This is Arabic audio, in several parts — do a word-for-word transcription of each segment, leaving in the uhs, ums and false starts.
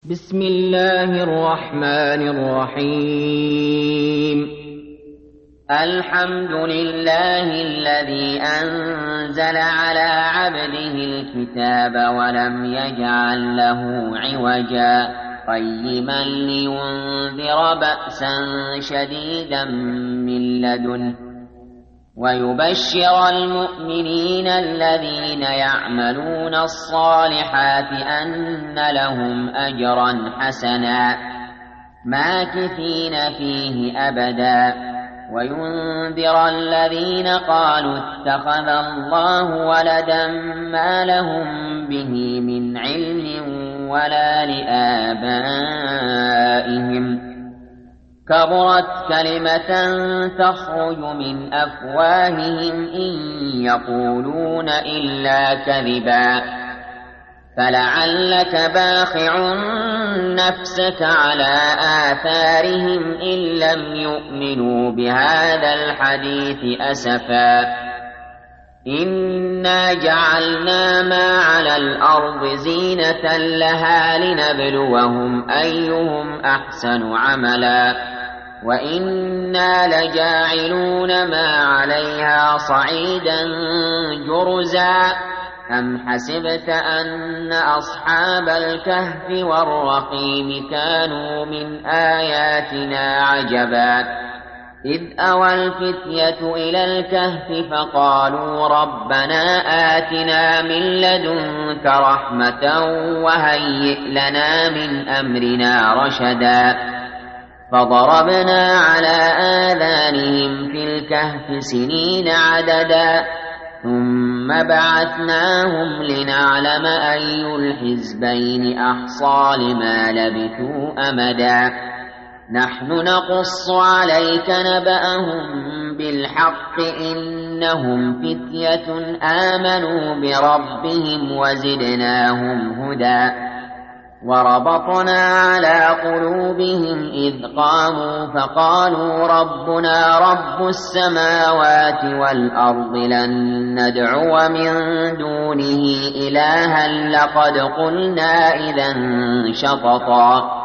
بسم الله الرحمن الرحيم. الحمد لله الذي أنزل على عبده الكتاب ولم يجعل له عوجا قيما لينذر بأسا شديدا من لدنه ويبشر المؤمنين الذين يعملون الصالحات أن لهم أجرا حسنا ماكثين فيه أبدا وينذر الذين قالوا اتخذ الله ولدا ما لهم به من علم ولا لآبائهم كبرت كلمة تخرج من أفواههم إن يقولون إلا كذبا فلعلك باخع نفسك على آثارهم إن لم يؤمنوا بهذا الحديث أسفا إنا جعلنا ما على الأرض زينة لها لنبلوهم أيهم أحسن عملا وإنا لجاعلون ما عليها صعيدا جرزا أم حسبت أن أصحاب الكهف والرقيم كانوا من آياتنا عجبا إذ أوى الفتية إلى الكهف فقالوا ربنا آتنا من لدنك رحمة وهيئ لنا من أمرنا رشدا فضربنا على آذانهم في الكهف سنين عددا ثم بعثناهم لنعلم أي الحزبين أحصى لما لبثوا أمدا نحن نقص عليك نبأهم بالحق إنهم فتية آمنوا بربهم وزدناهم هدى وربطنا على قلوبهم إذ قاموا فقالوا ربنا رب السماوات والأرض لن ندعو من دونه إلها لقد قلنا إذا شططا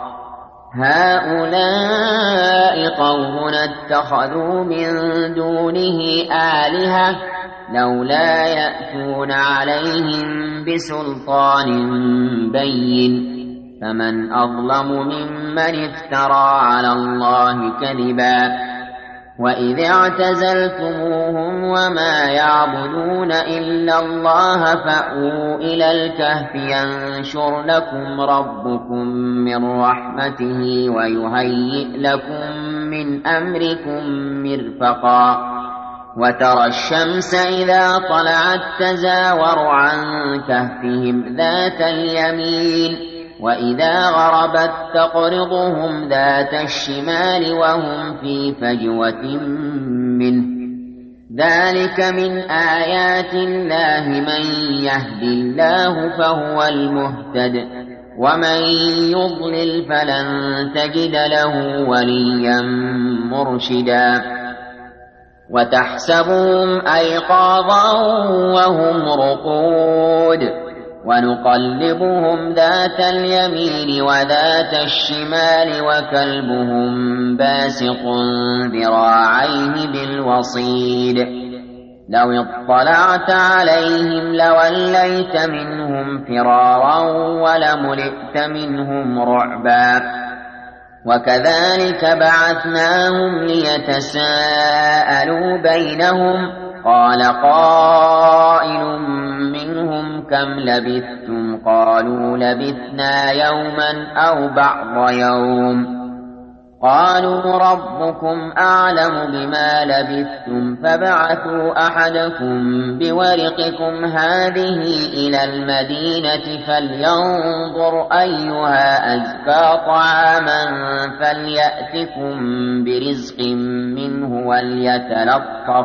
هؤلاء قومنا اتخذوا من دونه آلهة لولا يأتون عليهم بسلطان بين فمن أظلم ممن افترى على الله كذبا وإذ اعتزلتموهم وما يعبدون إلا الله فأووا إلى الكهف ينشر لكم ربكم من رحمته ويهيئ لكم من أمركم مرفقا وترى الشمس إذا طلعت تزاور عن كهفهم ذات اليمين وإذا غربت تقرضهم ذات الشمال وهم في فجوة منه ذلك من آيات الله من يهد الله فهو المهتد ومن يضلل فلن تجد له وليا مرشدا وتحسبهم أيقاظا وهم رقود ونقلبهم ذات اليمين وذات الشمال وكلبهم باسق ذراعيه بالوصيد لو اطلعت عليهم لوليت منهم فرارا ولملئت منهم رعبا وكذلك بعثناهم ليتساءلوا بينهم قال قائل منهم كم لبثتم قالوا لبثنا يوما أو بعض يوم قالوا ربكم أعلم بما لبثتم فبعثوا أحدكم بورقكم هذه إلى المدينة فلينظر أيها أزكى طعاما فليأتكم برزق منه وليتلطف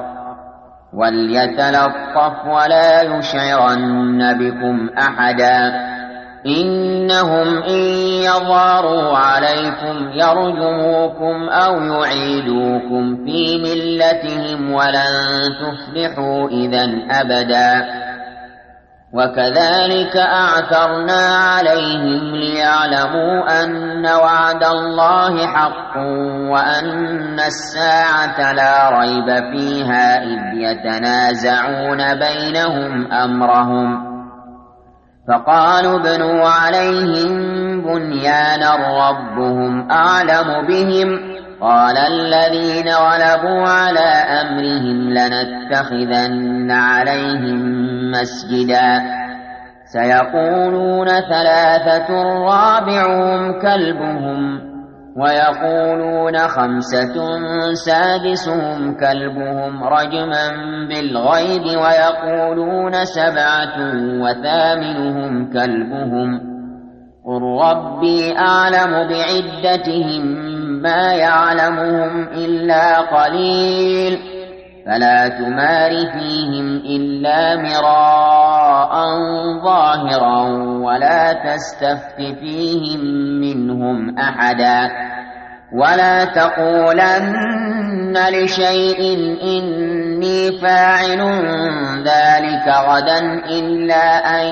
وليتلطف ولا يشعرن بكم أحدا إنهم إن يظهروا عليكم يرجموكم أو يعيدوكم في ملتهم ولن تفلحوا إذا أبدا وكذلك أعثرنا عليهم ليعلموا أن وعد الله حق وأن الساعة لا ريب فيها إذ يتنازعون بينهم أمرهم فقالوا ابنوا عليهم بنيانا ربهم أعلم بهم قال الذين غلبوا على أمرهم لنتخذن عليهم مسجدا سيقولون ثلاثة رابعهم كلبهم ويقولون خمسة سادسهم كلبهم رجما بالغيب ويقولون سبعة وثامنهم كلبهم قل ربي أعلم بعدتهم ما يعلمهم إلا قليل فلا تمار فيهم إلا مراء ظاهرا ولا تستفت فيهم منهم أحدا ولا تقولن لشيء إني فاعل ذلك غدا إلا أن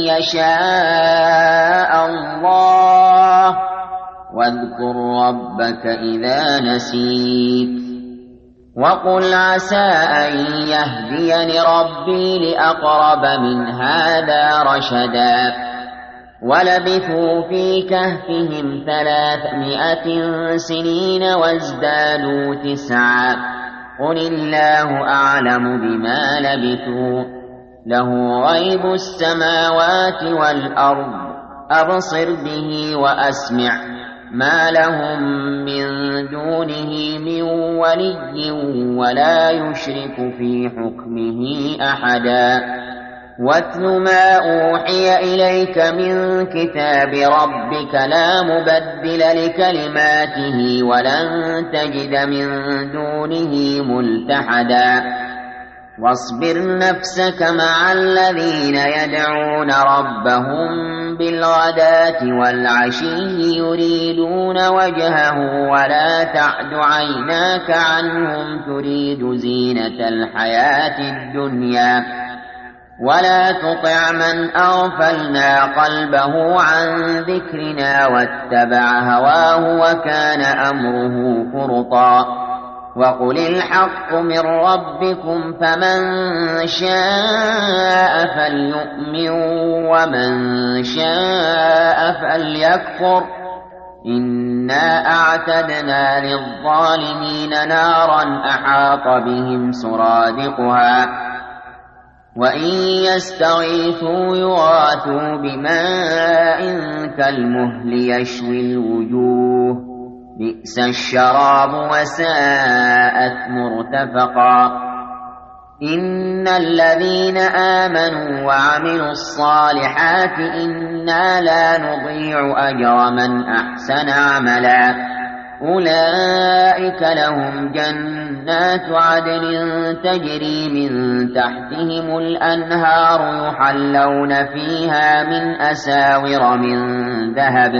يشاء الله واذكر ربك إذا نسيت وقل عسى أن يهديني ربي لأقرب من هذا رشدا ولبثوا في كهفهم ثلاثمائة سنين وازدادوا تسعا قل الله أعلم بما لبثوا له غيب السماوات والأرض أبصر به وأسمع ما لهم من دونه من ولي ولا يشرك في حكمه أحدا واتل ما أوحي إليك من كتاب ربك لا مبدل لكلماته ولن تجد من دونه ملتحدا واصبر نفسك مع الذين يدعون ربهم بالغداة والعشي يريدون وجهه ولا تعد عيناك عنهم تريد زينة الحياة الدنيا ولا تطع من أغفلنا قلبه عن ذكرنا واتبع هواه وكان أمره فرطا وقل الحق من ربكم فمن شاء فليؤمن ومن شاء فليكفر إنا أعتدنا للظالمين نارا أحاط بهم سرادقها وإن يستغيثوا يغاثوا بماء كالمهل يشوي الوجوه بئس الشراب وساءت مرتفقا إن الذين آمنوا وعملوا الصالحات إنا لا نضيع أجر من أحسن عملا أولئك لهم جنات عدن تجري من تحتهم الأنهار يحلون فيها من أساور من ذهب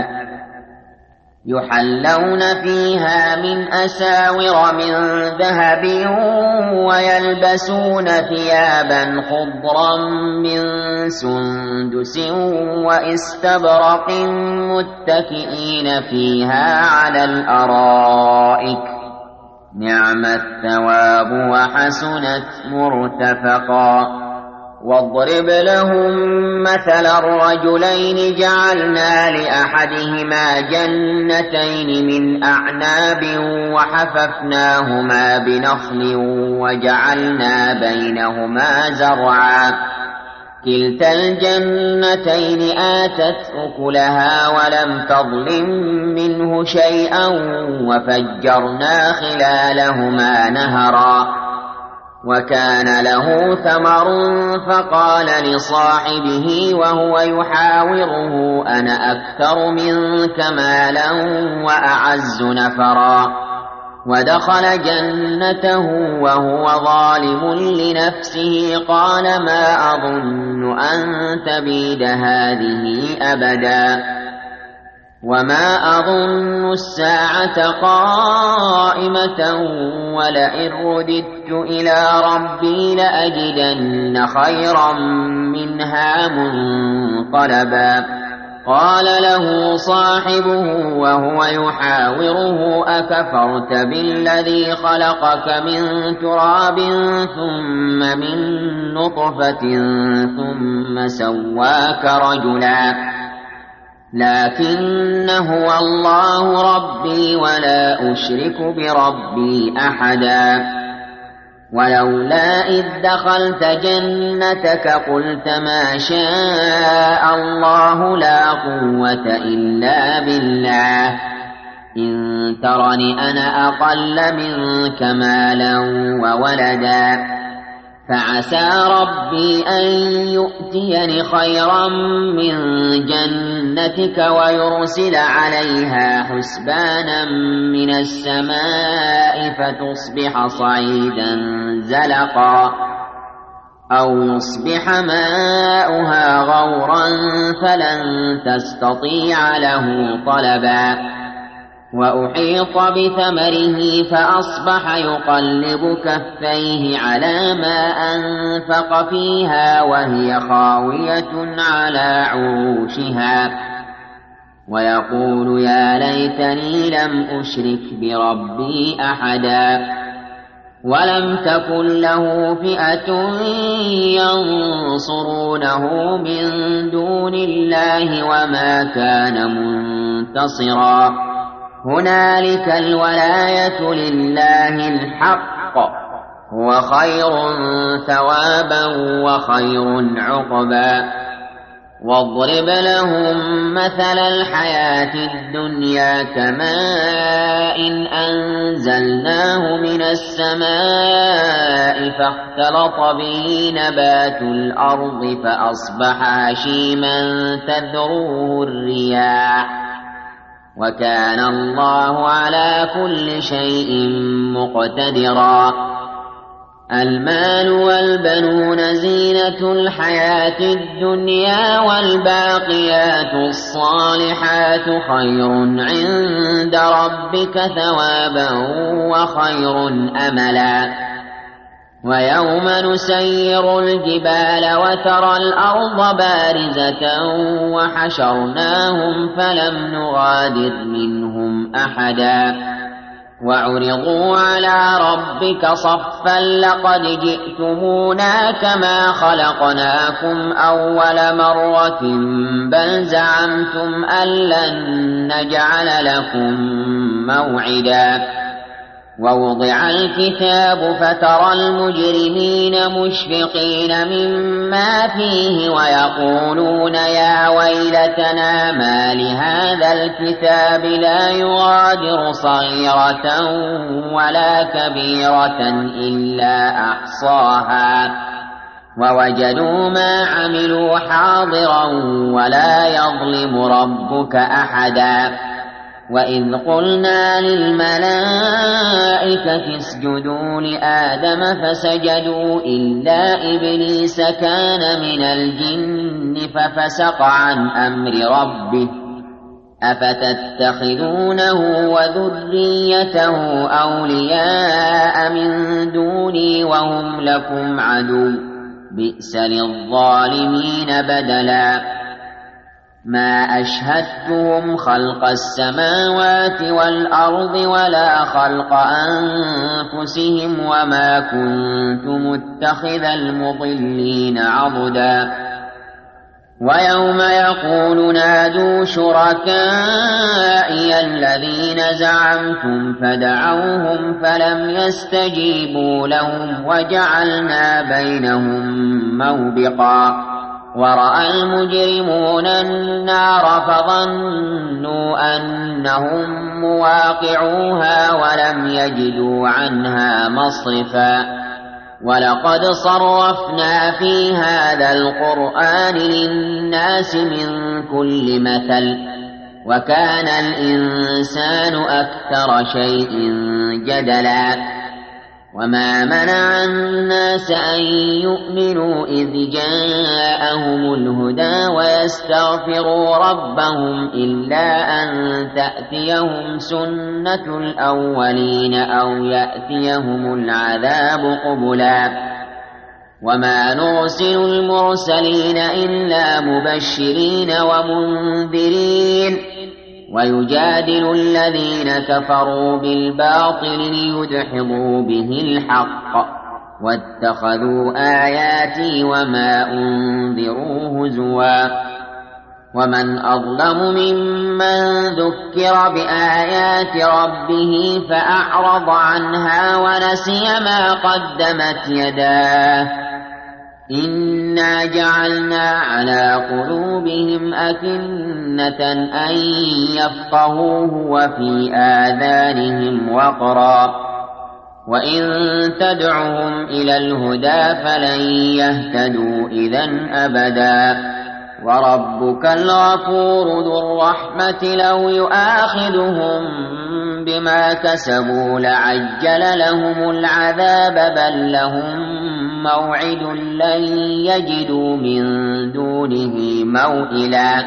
يحلون فيها من أساور من ذهب ويلبسون ثيابا خضرا من سندس واستبرق متكئين فيها على الأرائك نعم الثواب وحسنت مرتفقا واضرب لهم مثل الرجلين جعلنا لأحدهما جنتين من أعناب وحففناهما بنخل وجعلنا بينهما زرعا كلتا الجنتين آتت أكلها ولم تظلم منه شيئا وفجرنا خلالهما نهرا وكان له ثمر فقال لصاحبه وهو يحاوره أنا أكثر منك مالا وأعز نفرا ودخل جنته وهو ظالم لنفسه قال ما أظن أن تبيد هذه أبدا وما أظن الساعة قائمة ولئن رددت إلى ربي لأجدن خيرا منها منقلبا قال له صاحبه وهو يحاوره أكفرت بالذي خلقك من تراب ثم من نطفة ثم سواك رجلا لكن هو الله ربي ولا أشرك بربي أحدا ولولا إذ دخلت جنتك قلت ما شاء الله لا قوة إلا بالله إن ترني أنا أقل منك مالا وولدا فعسى ربي أن يؤتيني خيرا من جنتك ويرسل عليها حسبانا من السماء فتصبح صعيدا زلقا أو يصبح ماؤها غورا فلن تستطيع له طلبا وأحيط بثمره فأصبح يقلب كفيه على ما أنفق فيها وهي خاوية على عروشها ويقول يا ليتني لم أشرك بربي أحدا ولم تكن له فئة ينصرونه من دون الله وما كان منتصرا هنالك الولاية لله الحق هو خير ثوابا وخير عقبا واضرب لهم مثل الحياة الدنيا كماء أنزلناه من السماء فاختلط به نبات الأرض فأصبح هشيما تذروه الرياح وكان الله على كل شيء مقتدرا المال والبنون زينة الحياة الدنيا والباقيات الصالحات خير عند ربك ثوابا وخير أملا ويوم نسير الجبال وترى الأرض بارزة وحشرناهم فلم نغادر منهم أحدا وعرضوا على ربك صفا لقد جئتمونا كما خلقناكم أول مرة بل زعمتم أن لن نجعل لكم موعدا ووضع الكتاب فترى المجرمين مشفقين مما فيه ويقولون يا ويلتنا ما لهذا الكتاب لا يغادر صغيرة ولا كبيرة إلا أحصاها ووجدوا ما عملوا حاضرا ولا يظلم ربك أحدا وإذ قلنا للملائكة اسجدوا لآدم فسجدوا إلا إبليس كان من الجن ففسق عن أمر ربه أفتتخذونه وذريته أولياء من دوني وهم لكم عدو بئس للظالمين بدلا ما أشهدتهم خلق السماوات والأرض ولا خلق أنفسهم وما كنت متخذ المضلين عضدا ويوم يقول نادوا شركائي الذين زعمتم فدعوهم فلم يستجيبوا لهم وجعلنا بينهم موبقا ورأى المجرمون النار فظنوا أنهم مواقعوها ولم يجدوا عنها مصرفا ولقد صرفنا في هذا القرآن للناس من كل مثل وكان الإنسان أكثر شيء جدلا وما منع الناس أن يؤمنوا إذ جاءهم الهدى ويستغفروا ربهم إلا أن تأتيهم سنة الأولين أو يأتيهم العذاب قبلا وما نرسل المرسلين إلا مبشرين ومنذرين ويجادل الذين كفروا بالباطل ليدحضوا به الحق واتخذوا آياتي وما أنذروا هزوا ومن أظلم ممن ذكر بآيات ربه فأعرض عنها ونسي ما قدمت يداه إنا جعلنا على قلوبهم أكنة أن يفقهوه وفي آذانهم وقرا وإن تدعهم إلى الهدى فلن يهتدوا إذن أبدا وربك الغفور ذو الرحمة لو يؤاخذهم بما كسبوا لعجل لهم العذاب بل لهم موعد لن يجدوا من دونه موئلا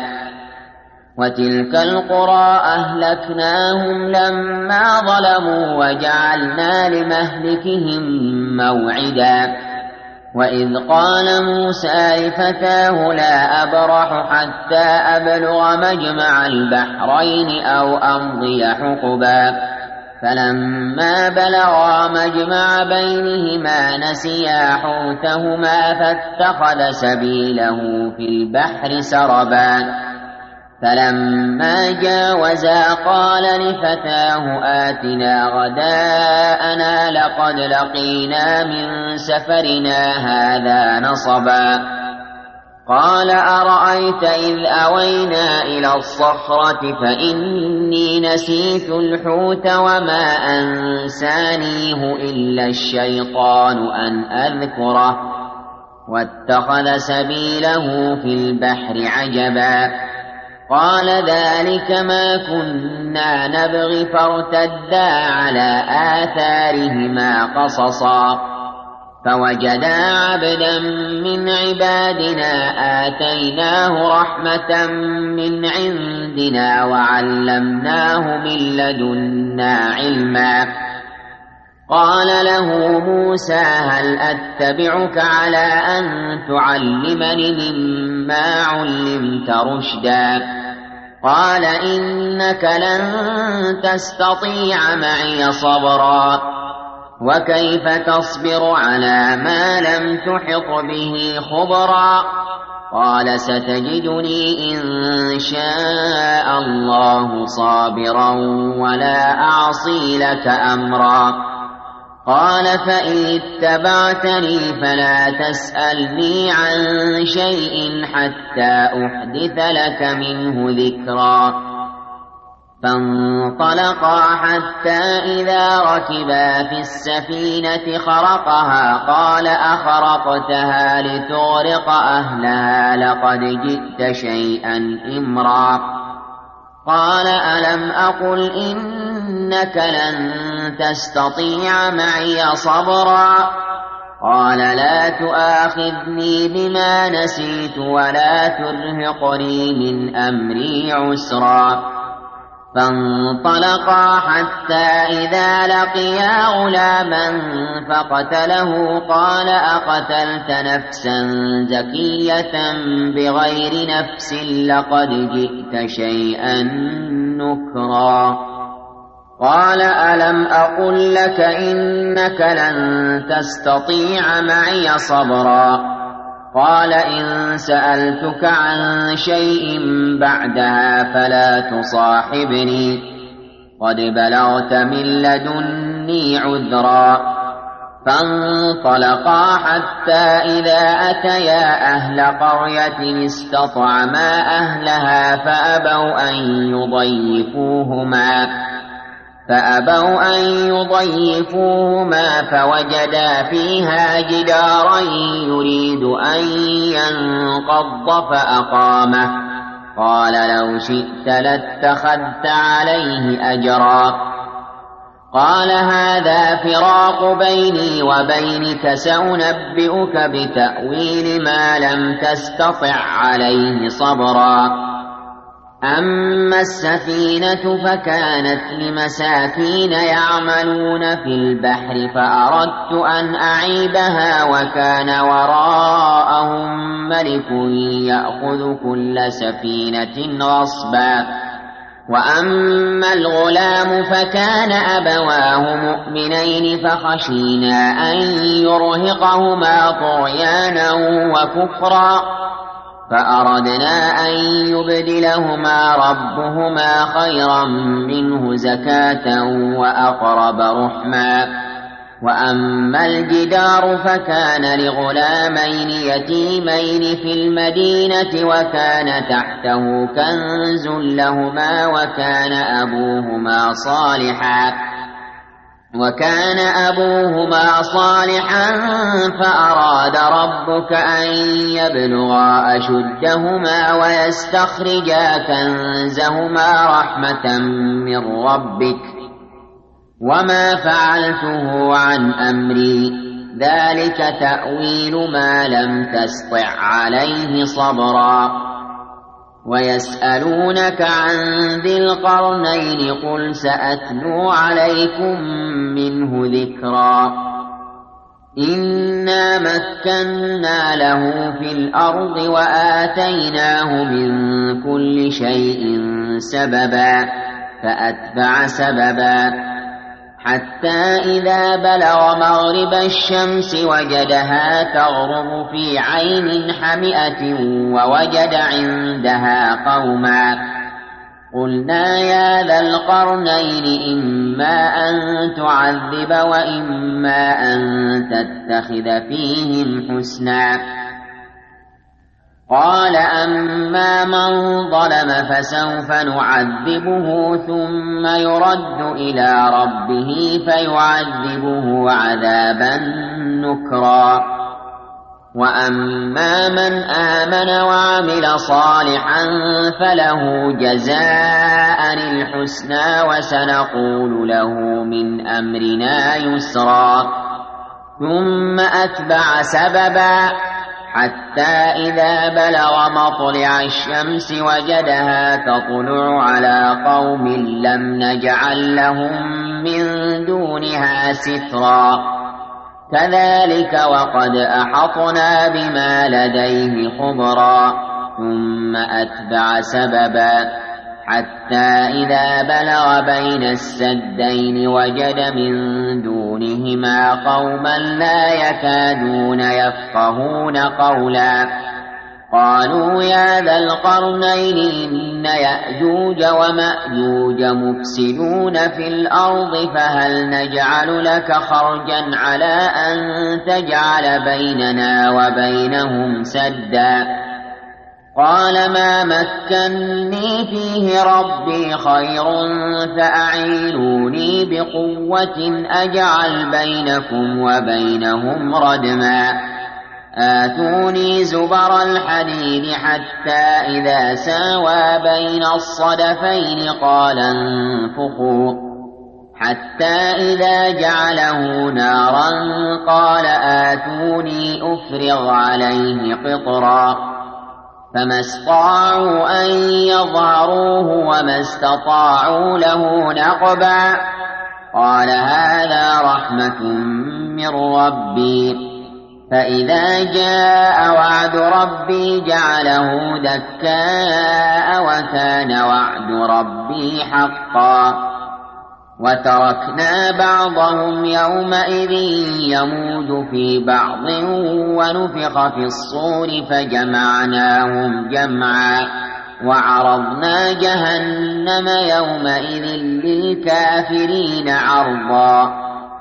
وتلك القرى أهلكناهم لما ظلموا وجعلنا لمهلكهم موعدا وإذ قال موسى لفتاه لا أبرح حتى أبلغ مجمع البحرين أو أمضي حقبا فلما بلغا مجمع بينهما نسيا حوتهما فاتخذ سبيله في البحر سربا فلما جاوزا قال لفتاه آتنا غداءنا لقد لقينا من سفرنا هذا نصبا قال أرأيت إذ أوينا إلى الصخرة فإني نسيت الحوت وما أنسانيه إلا الشيطان أن أذكره واتخذ سبيله في البحر عجبا قال ذلك ما كنا نبغي فارتدا على آثارهما قصصا فوجدا عبدا من عبادنا آتيناه رحمة من عندنا وعلمناه من لدنا علما قال له موسى هل أتبعك على أن تعلمني مما علمت رشدا قال إنك لن تستطيع معي صبرا وكيف تصبر على ما لم تحط به خبرا قال ستجدني إن شاء الله صابرا ولا أعصي لك أمرا قال فإن اتبعتني فلا تسألني عن شيء حتى أحدث لك منه ذكرا فانطلقا حتى إذا ركبا في السفينة خرقها قال أخرقتها لتغرق أهلها لقد جئت شيئا إمرا قال ألم أقل إنك لن تستطيع معي صبرا قال لا تؤاخذني بما نسيت ولا ترهقني من أمري عسرا فانطلقا حتى إذا لقيا غلاما فقتله قال أقتلت نفسا زكية بغير نفس لقد جئت شيئا نكرا قال ألم أقل لك إنك لن تستطيع معي صبرا قال إن سألتك عن شيء بعدها فلا تصاحبني قد بلغت من لدني عذرا فانطلقا حتى إذا أتيا أهل قرية استطعما أهلها فأبوا أن يضيفوهما فأبوا أن يضيفوهما فوجدا فيها جدارا يريد أن ينقض فأقامه قال لو شئت لاتخذت عليه أجرا قال هذا فراق بيني وبينك سأنبئك بتأويل ما لم تستطع عليه صبرا أما السفينة فكانت لمساكين يعملون في البحر فأردت أن أعيبها وكان وراءهم ملك يأخذ كل سفينة غصبا. وأما الغلام فكان أبواه مؤمنين فخشينا أن يرهقهما طغيانا وكفرا فأردنا أن يبدلهما ربهما خيرا منه زكاة وأقرب رحما. وأما الجدار فكان لغلامين يتيمين في المدينة وكان تحته كنز لهما وكان أبوهما صالحا وكان أبوهما صالحا فأراد ربك أن يبلغا أشدهما ويستخرجا كنزهما رحمة من ربك وما فعلته عن أمري ذلك تأويل ما لم تسطع عليه صبرا. ويسألونك عن ذي القرنين قل سأتلو عليكم منه ذكرا. إنا مكنا له في الأرض وآتيناه من كل شيء سببا فأتبع سببا حتى إذا بلغ مغرب الشمس وجدها تغرب في عين حمئة ووجد عندها قوما قلنا يا ذا القرنين إما أن تعذب وإما أن تتخذ فيهم حسنا. قال أما من ظلم فسوف نعذبه ثم يرد إلى ربه فيعذبه عذابا نكرا. وأما من آمن وعمل صالحا فله جزاء الحسنى وسنقول له من أمرنا يسرا. ثم أتبع سببا حتى إذا بلغ مطلع الشمس وجدها تطلع على قوم لم نجعل لهم من دونها سترا. كذلك وقد أحطنا بما لديه خبرا. ثم أتبع سببا حتى إذا بلغ بين السدين وجد من دونهما قوما لا يكادون يفقهون قولا. قالوا يا ذا القرنين إن يأجوج ومأجوج مفسدون في الأرض فهل نجعل لك خرجا على أن تجعل بيننا وبينهم سدا. قال ما مكني فيه ربي خير فأعينوني بقوة أجعل بينكم وبينهم ردما. آتوني زبر الحديد حتى إذا ساوى بين الصدفين قال انفخوا حتى إذا جعله نارا قال آتوني أفرغ عليه قطرا. فما استطاعوا أن يظهروه وما استطاعوا له نقبا. قال هذا رحمة من ربي فإذا جاء وعد ربي جعله دكاء وكان وعد ربي حقا. وتركنا بعضهم يومئذ يموج في بعض ونفخ في الصور فجمعناهم جمعا. وعرضنا جهنم يومئذ للكافرين عرضا.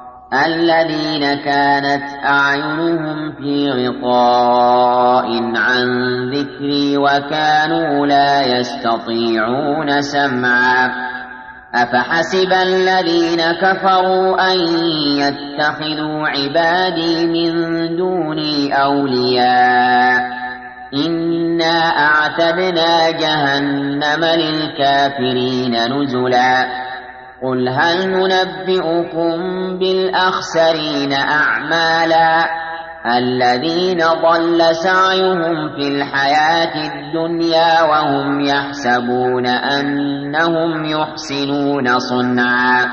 الذين كانت أعينهم في غطاء عن ذكري وكانوا لا يستطيعون سمعا. أفحسب الذين كفروا أن يتخذوا عبادي من دوني أولياء إنا أعتدنا جهنم للكافرين نزلا. قل هل ننبئكم بالأخسرين أعمالا الذين ضل سعيهم في الحياة الدنيا وهم يحسبون أنهم يحسنون صنعا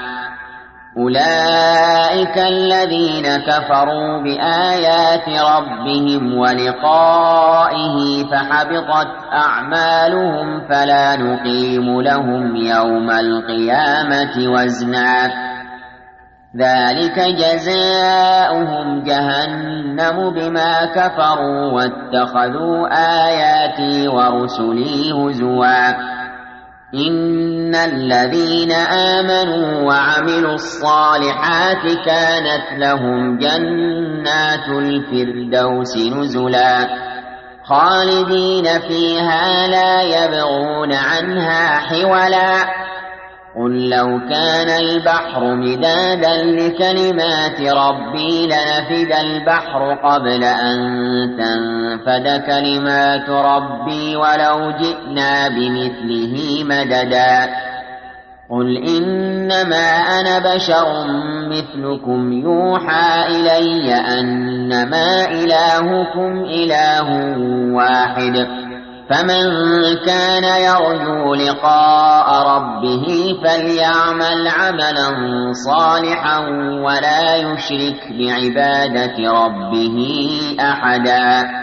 أولئك الذين كفروا بآيات ربهم ولقائه فحبطت أعمالهم فلا نقيم لهم يوم القيامة وزنا ذلك جزاؤهم جهنم بما كفروا واتخذوا آياتي ورسلي هزوا إن الذين آمنوا وعملوا الصالحات كانت لهم جنات الفردوس نزلا خالدين فيها لا يبغون عنها حولا قل لو كان البحر مدادا لكلمات ربي لنفد البحر قبل أن تنفد كلمات ربي ولو جئنا بمثله مددا قل إنما أنا بشر مثلكم يوحى إلي أنما إلهكم إله واحد فمن كان يرجو لقاء ربه فليعمل عملا صالحا ولا يشرك بعبادة ربه أحدا.